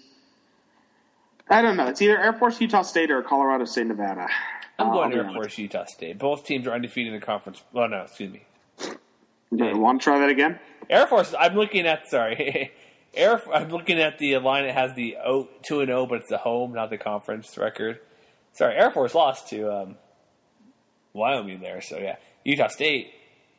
I don't know. It's either Air Force, Utah State, or Colorado State, Nevada. I'm Uh, going I'll be Air honest. Force, Utah State. Both teams are undefeated in the conference. Well, no, excuse me. Okay, want to try that again? Air Force. I'm looking at sorry. Air. I'm looking at the line. It has the oh, two and zero, but it's the home, not the conference record. Sorry, Air Force lost to um, Wyoming there. So yeah, Utah State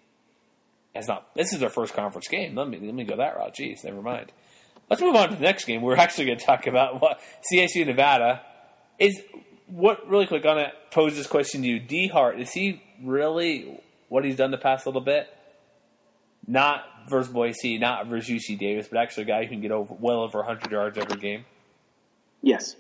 has not. This is their first conference game. Let me let me go that route. Jeez, never mind. Let's move on to the next game. We're actually going to talk about what C S U Nevada is. What really quick? I'm going to pose this question to you. D Hart, is he really what he's done the past little bit? Not versus Boise, not versus U C Davis, but actually a guy who can get over well over one hundred yards every game. Yes.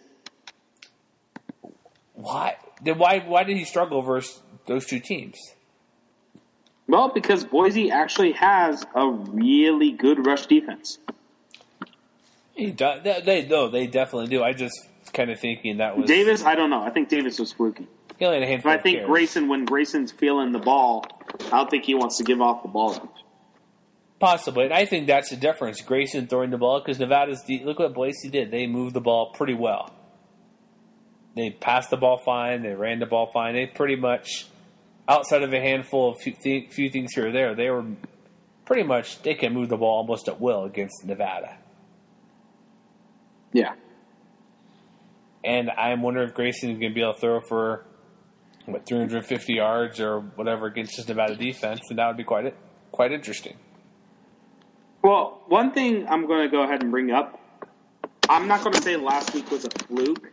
Why? Then why? Why did he struggle versus those two teams? Well, because Boise actually has a really good rush defense. He does, they, they no, they definitely do. I just kind of thinking that was Davis, I don't know. I think Davis was fluky. He only had a handful But I of think carries. Grayson, when Grayson's feeling the ball, I don't think he wants to give off the ball. Possibly. And I think that's the difference. Grayson throwing the ball, because Nevada's deep. Look what Boise did. They moved the ball pretty well. They passed the ball fine. They ran the ball fine. They pretty much, outside of a handful of few, th- few things here or there, they were pretty much, they can move the ball almost at will against Nevada. Yeah. And I'm wondering if Grayson is going to be able to throw for, what, three hundred fifty yards or whatever against this Nevada defense, and that would be quite quite interesting. Well, one thing I'm going to go ahead and bring up, I'm not going to say last week was a fluke.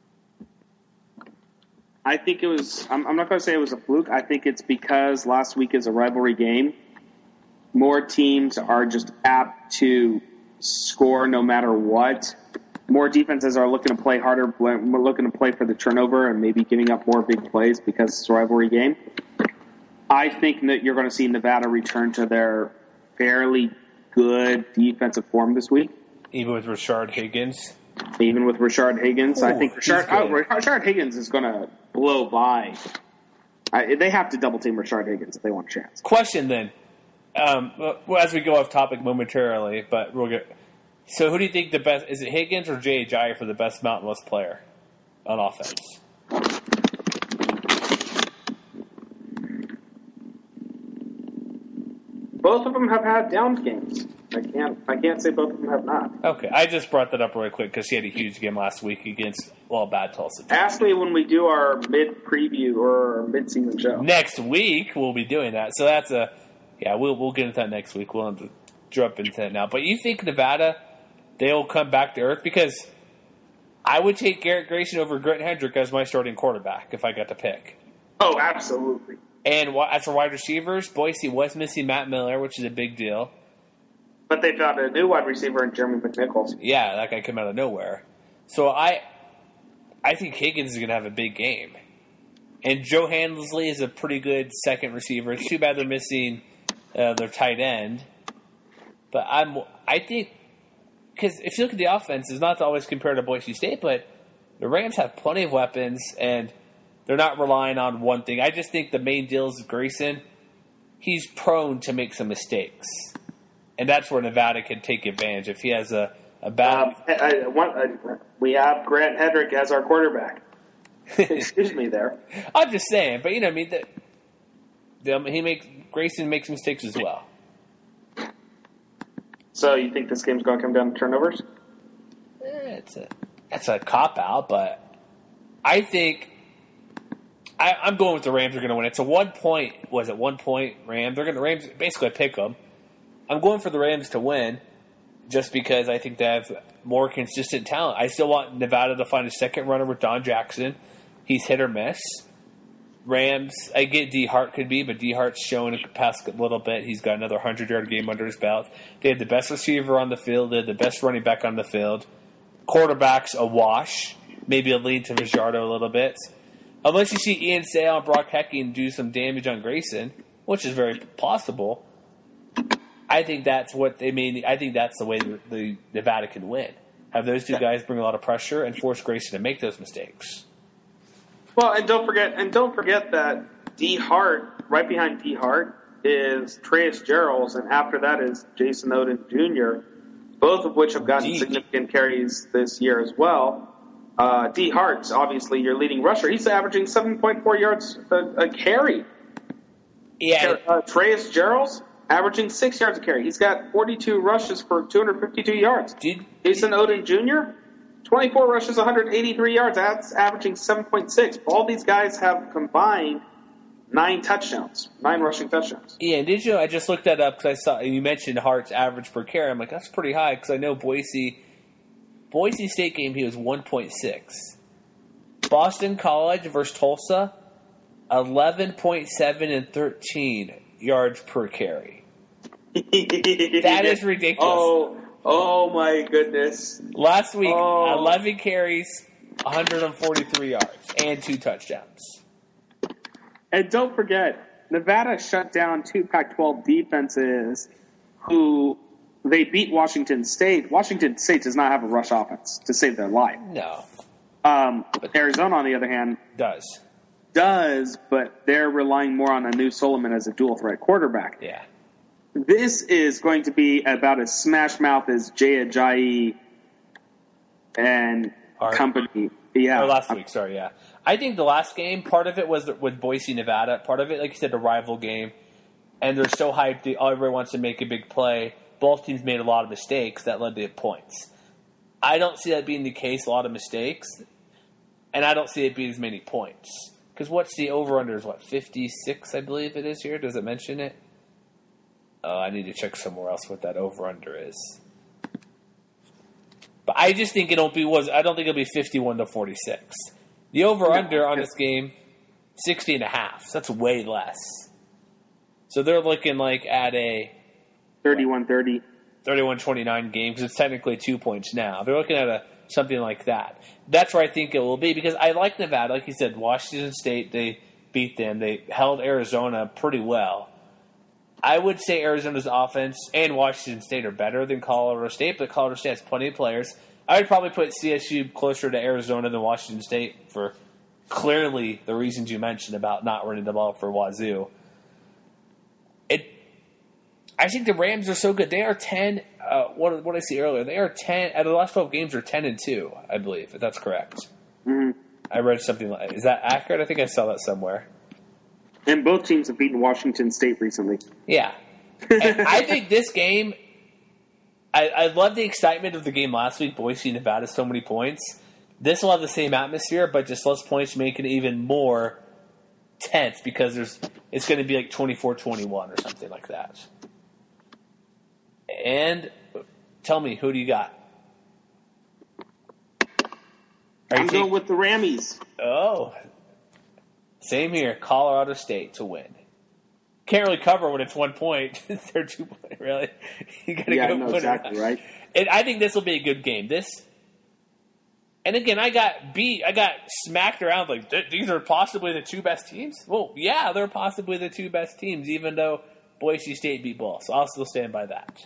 I think it was, I'm, I'm not going to say it was a fluke. I think it's because last week is a rivalry game. More teams are just apt to score no matter what. More defenses are looking to play harder, looking to play for the turnover and maybe giving up more big plays because it's a rivalry game. I think that you're going to see Nevada return to their fairly good defensive form this week. Even with Rashard Higgins? Even with Rashard Higgins. Ooh, I think Rashard, oh, Rashard Higgins is going to blow by. I, they have to double-team Rashard Higgins if they want a chance. Question then. Um, well, as we go off topic momentarily, but we'll get... So who do you think the best... Is it Higgins or Jay Ajayi for the best Mountain West player on offense? Both of them have had down games. I can't I can't say both of them have not. Okay, I just brought that up really quick because he had a huge game last week against, well, bad Tulsa. Ask me when we do our mid-preview or our mid-season show. Next week, we'll be doing that. So that's a... Yeah, we'll we'll get into that next week. We'll have to jump into that now. But you think Nevada, they'll come back to earth? Because I would take Garrett Grayson over Grant Hendrick as my starting quarterback if I got to pick. Oh, absolutely. And as for wide receivers, Boise was missing Matt Miller, which is a big deal. But they found a new wide receiver in Jeremy McNichols. Yeah, that guy came out of nowhere. So I I think Higgins is going to have a big game. And Joe Handley is a pretty good second receiver. It's too bad they're missing uh, their tight end. But I'm, I think, because if you look at the offense, it's not to always compare to Boise State, but the Rams have plenty of weapons, and they're not relying on one thing. I just think the main deal is Grayson. He's prone to make some mistakes. And that's where Nevada can take advantage. If he has a, a bad... Um, I, I, one, I, we have Grant Hendrick as our quarterback. Excuse me there. I'm just saying. But, you know, I mean, the, the, he makes Grayson makes mistakes as well. So you think this game's going to come down to turnovers? Eh, it's a, it's a cop-out, but I think... I, I'm going with the Rams are going to win. It's a one-point... Was it one-point Rams? They're going to Rams basically pick them. I'm going for the Rams to win just because I think they have more consistent talent. I still want Nevada to find a second runner with Don Jackson. He's hit or miss. Rams, I get D. Hart could be, but D. Hart's shown a past little bit. He's got another hundred-yard game under his belt. They had the best receiver on the field. They had the best running back on the field. Quarterback's a wash. Maybe a lead to Fajardo a little bit. Unless you see Ian Sale and Brock Hecking do some damage on Grayson, which is very possible. I think that's what they mean. I think that's the way the, the Nevada can win. Have those two guys bring a lot of pressure and force Grayson to make those mistakes. Well, and don't forget, and don't forget that D. Hart, right behind D. Hart, is Treyas Gerald, and after that is Jason Oden Junior, both of which have gotten D. significant carries this year as well. Uh, D. Hart's obviously your leading rusher. He's averaging seven point four yards a, a carry. Yeah, Uh, Treyas Gerald averaging six yards a carry. He's got forty-two rushes for two hundred fifty-two yards. Did, Jason Oden Junior, twenty-four rushes, one hundred eighty-three yards. That's averaging seven point six. All these guys have combined nine touchdowns, nine rushing touchdowns. yeah, did you know, I just looked that up because I saw, and you mentioned Hart's average per carry. I'm like, that's pretty high because I know Boise, Boise State game, he was one point six. Boston College versus Tulsa, eleven point seven and thirteen yards per carry. That is ridiculous. Oh, oh my goodness. Last week, Oh. eleven carries, one hundred forty-three yards, and two touchdowns. And don't forget, Nevada shut down two Pac twelve defenses who they beat Washington State. Washington State does not have a rush offense to save their life. No, Um, Arizona, on the other hand, does. does, but they're relying more on a new Solomon as a dual threat quarterback. Yeah. This is going to be about as smash mouth as Jay Ajayi and Art. company. Yeah. Or last week, sorry, yeah. I think the last game, part of it was with Boise, Nevada. Part of it, like you said, a rival game. And they're so hyped, they, everyone wants to make a big play. Both teams made a lot of mistakes that led to points. I don't see that being the case, a lot of mistakes. And I don't see it being as many points. Because what's the over-under is, what, fifty-six, I believe it is here? Does it mention it? Oh, I need to check somewhere else what that over-under is. But I just think it'll be was I don't think it'll be fifty-one to forty-six. The over-under on this game, sixty and a half. So that's way less. So they're looking like at a thirty-one thirty. thirty-one twenty-nine game because it's technically two points now. They're looking at a something like that. That's where I think it will be because I like Nevada. Like you said, Washington State, they beat them. They held Arizona pretty well. I would say Arizona's offense and Washington State are better than Colorado State, but Colorado State has plenty of players. I would probably put C S U closer to Arizona than Washington State for clearly the reasons you mentioned about not running the ball for Wazoo. It, I think the Rams are so good. They are ten. Uh, what what I see earlier, they are ten. Out of the last twelve games, are ten and two. I believe if that's correct. Mm-hmm. I read something like is that accurate? I think I saw that somewhere. And both teams have beaten Washington State recently. Yeah. And I think this game, I, I love the excitement of the game last week. Boise, Nevada, so many points. This will have the same atmosphere, but just less points, make it even more tense because there's it's going to be like twenty-four twenty-one or something like that. And tell me, who do you got? Are I'm you going take- with the Rammies. Oh. Same here. Colorado State to win. Can't really cover when it's one point. They're two point, really. You gotta Yeah, go no, put exactly, it right? And I think this will be a good game. This, and again, I got beat. I got smacked around like th- these are possibly the two best teams. Well, yeah, they're possibly the two best teams, even though Boise State beat both. So I'll still stand by that.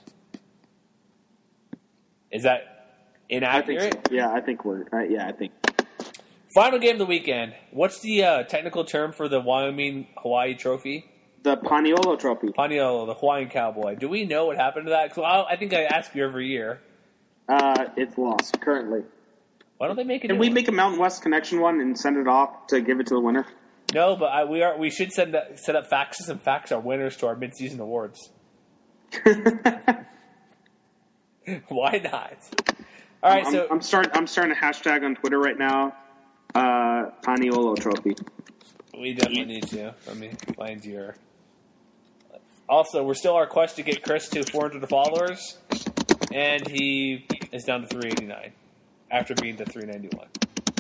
Is that inaccurate? I think so. Yeah, I think we're. Uh, yeah, I think. Final game of the weekend. What's the uh, technical term for the Wyoming Hawaii Trophy? The Paniolo Trophy. Paniolo, the Hawaiian Cowboy. Do we know what happened to that? 'Cause I, I think I ask you every year. Uh, it's lost currently. Why don't they make it? Can we make a Mountain West Connection one and send it off to give it to the winner? No, but I, we are. We should send that, set up faxes and fax our winners to our midseason awards. Why not? All right, I'm, so I'm starting. I'm starting a hashtag on Twitter right now. Uh, Paniolo Trophy. we definitely need to. Let me find your. Also, we're still our quest to get Chris to four hundred followers, and he is down to three eighty-nine after being to three ninety-one.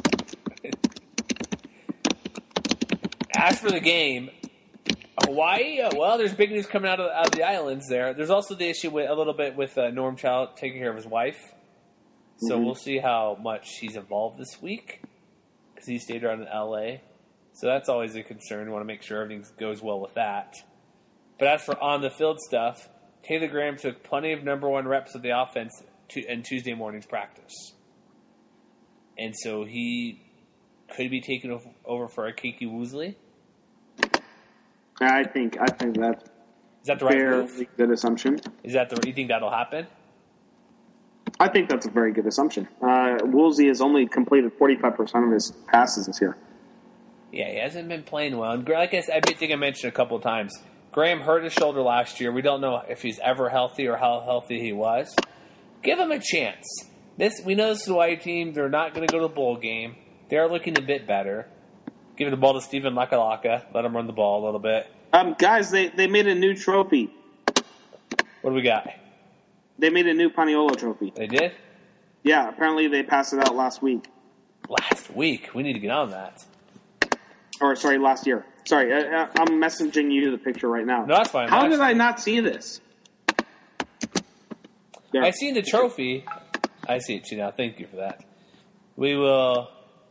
As for the game, Hawaii, uh, well, there's big news coming out of, out of the islands there. There's also the issue with a little bit with uh, Norm Chow taking care of his wife. So Mm-hmm. we'll see how much he's involved this week because he stayed around in L A. So that's always a concern. We want to make sure everything goes well with that. But as for on-the-field stuff, Taylor Graham took plenty of number one reps of the offense to, in Tuesday morning's practice. And so he could be taken over for Akiki Woosley. I think. I think that's Is that the right fairly move? good assumption. Is that the? You think that'll happen? I think that's a very good assumption. Uh, Woolsey has only completed forty-five percent of his passes this year. Yeah, he hasn't been playing well. And like I, said, I think I mentioned a couple of times, Graham hurt his shoulder last year. We don't know if he's ever healthy or how healthy he was. Give him a chance. This we know this is the Hawaii team. They're not going to go to the bowl game. They're looking a bit better. Give the ball to Stephen Lakalaka. Let him run the ball a little bit. Um, guys, they, they made a new trophy. What do we got? They made a new Paniolo Trophy. They did? Yeah, apparently they passed it out last week. Last week. We need to get on that. Or, sorry, last year. Sorry, I, I, I'm messaging you the picture right now. No, that's fine. How Last- did I not see this? There. I seen the trophy. I see it too now. Thank you for that. We will...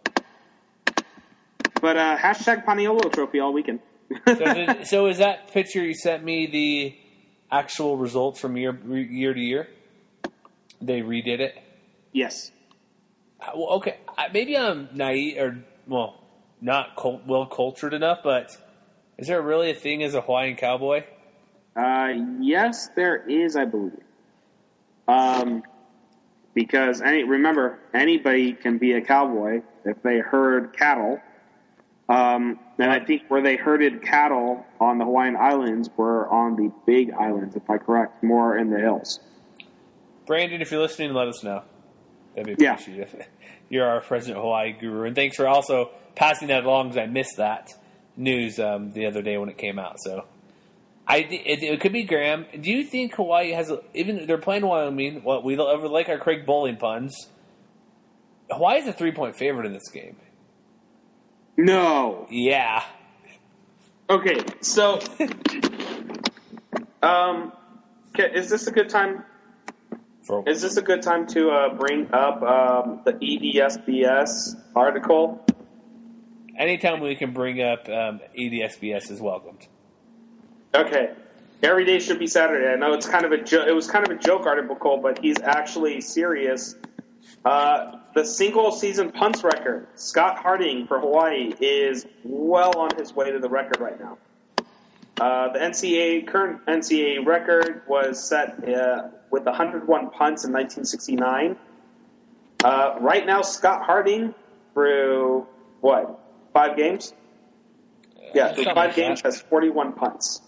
But uh, hashtag Paniolo Trophy all weekend. So, did, so is that picture you sent me the actual results from year year to year? They redid it? Yes. Uh, Well, okay. I- Maybe I'm naive or, well, not cult, well cultured enough, but is there really a thing as a Hawaiian cowboy? Uh, yes, there is, I believe. Um, because any remember, anybody can be a cowboy if they herd cattle. Um, and I think where they herded cattle on the Hawaiian Islands were on the Big Islands, if I'm correct, more in the hills. Brandon, if you're listening, let us know. That'd be Yeah. appreciated. You're our President Hawaii guru, and thanks for also passing that along because I missed that news um, the other day when it came out. So, I it, it could be Graham. Do you think Hawaii has a, even they're playing Wyoming? Well, we like our Craig Bowling puns. Hawaii's a three point favorite in this game. No. Yeah. Okay, so, um, okay, is this a good time? For, Is this a good time to uh, bring up um, the E D S B S article? anytime we can bring up um, E D S B S is welcomed. Okay, every day should be Saturday. I know it's kind of a jo- it was kind of a joke article, but he's actually serious. Uh, the single season punts record, Scott Harding for Hawaii, is well on his way to the record right now. Uh, the N C A A current N C A A record was set uh, with one hundred one punts in nineteen sixty-nine. Uh, right now, Scott Harding, through what, five games? Yeah, through Something five like games, that. has forty-one punts.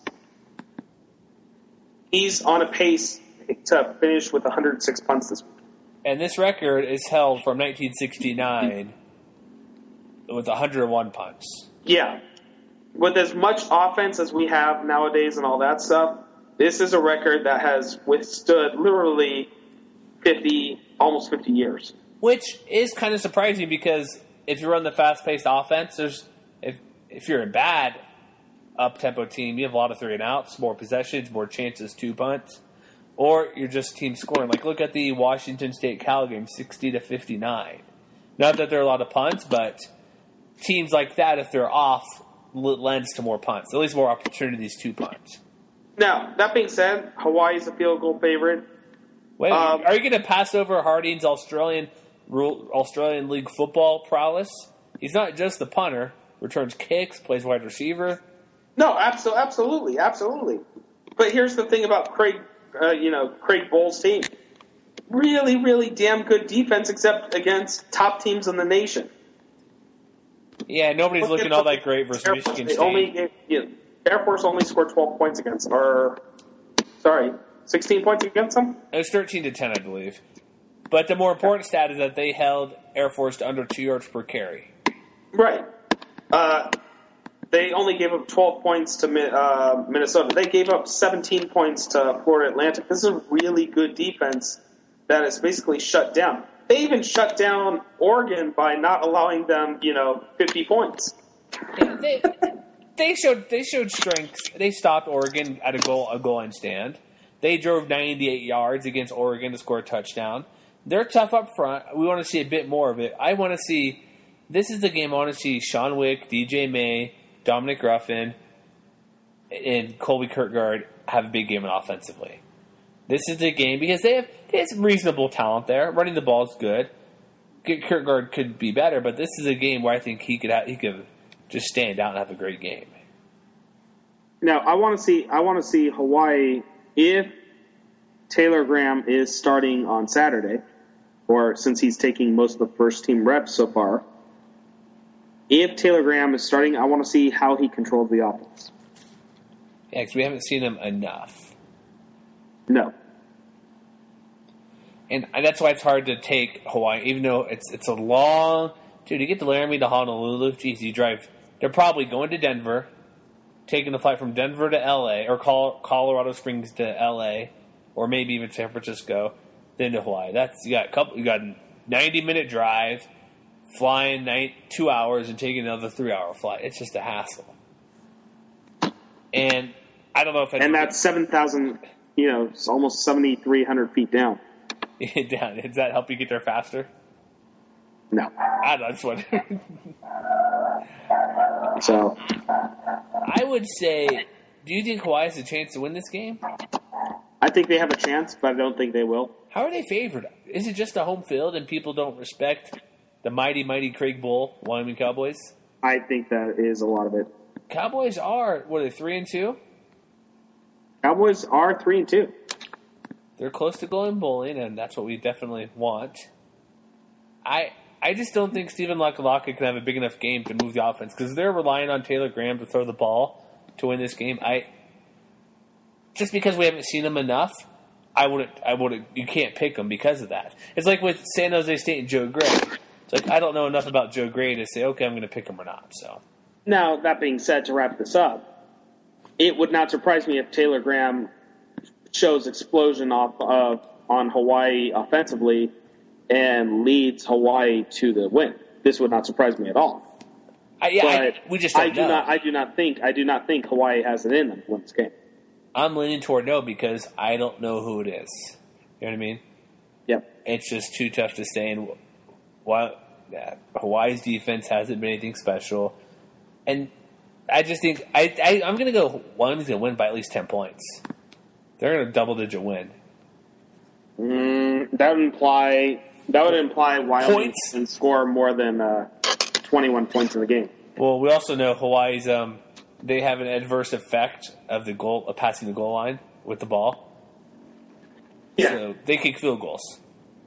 He's on a pace to finish with one hundred six punts this week. And this record is held from nineteen sixty-nine with one hundred one punts. Yeah. With as much offense as we have nowadays and all that stuff, this is a record that has withstood literally fifty, almost fifty years. Which is kind of surprising because if you run the fast-paced offense, there's if if you're a bad up-tempo team, you have a lot of three and outs, more possessions, more chances to punt, or you're just team scoring. Like look at the Washington State Cal game, sixty to fifty-nine. Not that there are a lot of punts, but teams like that, if they're off, lends to more punts, at least more opportunities to punt. Now, that being said, Hawaii's a field goal favorite. Wait, Um, are you going to pass over Harding's Australian rule, Australian League football prowess? He's not just the punter, returns kicks, plays wide receiver. No, abso- absolutely, absolutely. But here's the thing about Craig, uh, you know, Craig Bohl's team. Really, really damn good defense, except against top teams in the nation. Yeah, nobody's Look looking at all the that great versus Air Michigan Force, they State. Only gave, you know, Air Force only scored twelve points against, or sorry, sixteen points against them. It was thirteen to ten, I believe. But the more important stat is that they held Air Force to under two yards per carry. Right. Uh, they only gave up twelve points to Mi- uh, Minnesota. They gave up seventeen points to Florida Atlantic. This is a really good defense that is basically shut down. They even shut down Oregon by not allowing them, you know, fifty points. They, they showed they showed strength. They stopped Oregon at a goal a goal line stand. They drove ninety-eight yards against Oregon to score a touchdown. They're tough up front. We want to see a bit more of it. I want to see. This is the game I want to see Sean Wick, D J May, Dominic Ruffin, and Colby Kirkgard have a big game offensively. This is the game because they have, they have some reasonable talent there. Running the ball is good. Kirkgard could be better, but this is a game where I think he could have, he could just stand out and have a great game. Now, I want to see. I want to see Hawaii if Taylor Graham is starting on Saturday, or since he's taking most of the first team reps so far. If Taylor Graham is starting, I want to see how he controls the offense. Yeah, because we haven't seen him enough. No. And that's why it's hard to take Hawaii, even though it's it's a long... Dude, to get to Laramie to Honolulu, geez, you drive... They're probably going to Denver, taking a flight from Denver to L A, or Colorado Springs to L A, or maybe even San Francisco, then to Hawaii. That's you got a couple. You got a ninety-minute drive, flying night two hours, and taking another three-hour flight. It's just a hassle. And I don't know if... And that's seven thousand, you know, it's almost seventy-three hundred feet down. down. Does that help you get there faster? No. I don't know. That's what. So, I would say, do you think Hawaii has a chance to win this game? I think they have a chance, but I don't think they will. How are they favored? Is it just a home field and people don't respect the mighty, mighty Craig Bull, Wyoming Cowboys? I think that is a lot of it. Cowboys are, what are they, three and two? Cowboys are three and two. They're close to going bowling, and that's what we definitely want. I I just don't think Stephen Lakalaka can have a big enough game to move the offense because they're relying on Taylor Graham to throw the ball to win this game. I just because we haven't seen him enough, I wouldn't. I wouldn't. You can't pick him because of that. It's like with San Jose State and Joe Gray. It's like I don't know enough about Joe Gray to say, okay, I'm going to pick him or not. So now that being said, to wrap this up, it would not surprise me if Taylor Graham shows explosion off of on Hawaii offensively and leads Hawaii to the win. This would not surprise me at all. I, yeah, but I, we just don't I do know. not. I do not think. I do not think Hawaii has it in them to win this game. I'm leaning toward no because I don't know who it is. You know what I mean? Yep. It's just too tough to say. And while yeah, Hawaii's defense hasn't been anything special, and I just think I, I I'm going to go Hawaii's going to win by at least ten points. They're going to double digit win. Mm, that would imply that would imply Wyoming Points? can score more than uh, twenty-one points in the game. Well, we also know Hawaii's um they have an adverse effect of the goal of passing the goal line with the ball. Yeah. So they kick field goals.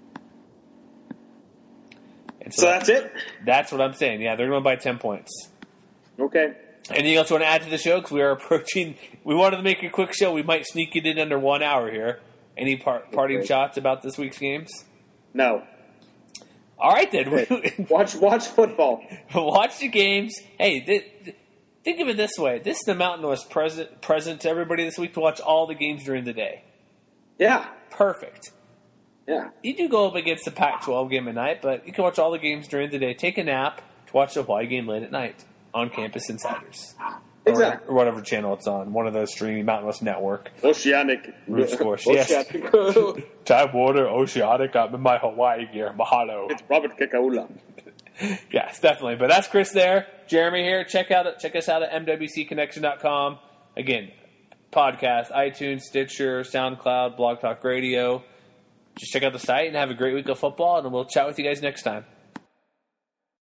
And So that's it. That's what I'm saying. Yeah, they're going to buy ten points. Okay. Anything else you want to add to the show? Because we are approaching. We wanted to make a quick show. We might sneak it in under one hour here. Any par- parting Okay. shots about this week's games? No. All right then. Watch watch football. Watch the games. Hey, th- think of it this way: this is the Mountain West present present to everybody this week to watch all the games during the day. Yeah. Perfect. Yeah. You do go up against the Pac twelve game at night, but you can watch all the games during the day. Take a nap to watch the Hawaii game late at night on Campus Insiders. Exactly. Or whatever channel it's on. One of those streaming Mountain West Network. Oceanic. Roots Course, yes. Oceanic. Time Water, Oceanic. I'm in my Hawaii gear. Mahalo. It's Robert Kekaula. Yes, definitely. But that's Chris there. Jeremy here. Check out check us out at M W C connection dot com. Again, podcast, iTunes, Stitcher, SoundCloud, Blog Talk Radio. Just check out the site and have a great week of football, and we'll chat with you guys next time.